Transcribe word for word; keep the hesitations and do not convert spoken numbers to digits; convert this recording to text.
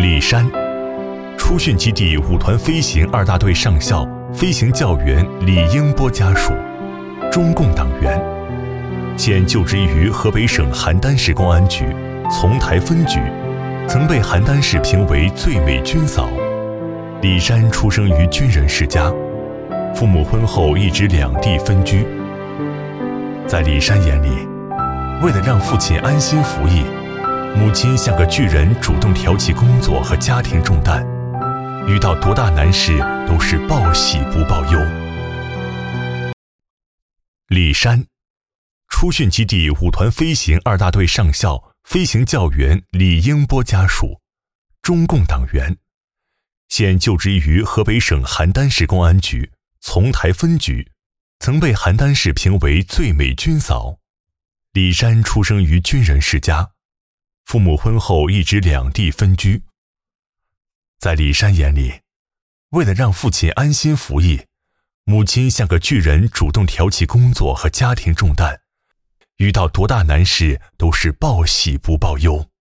李山，出训基地五团飞行二大队上校、飞行教员李英波家属，中共党员，现就职于河北省邯郸市公安局丛台分局，曾被邯郸市评为最美军嫂。李山出生于军人世家，父母婚后一直两地分居。在李山眼里，为了让父亲安心服役，母亲像个巨人主动挑起工作和家庭重担，遇到多大难事都是报喜不报忧。李山，出训基地五团飞行二大队上校、飞行教员李英波家属，中共党员，现就职于河北省邯郸市公安局丛台分局，曾被邯郸市评为最美军嫂。李山出生于军人世家，父母婚后一直两地分居。在李山眼里，为了让父亲安心服役，母亲像个巨人主动挑起工作和家庭重担，遇到多大难事都是报喜不报忧。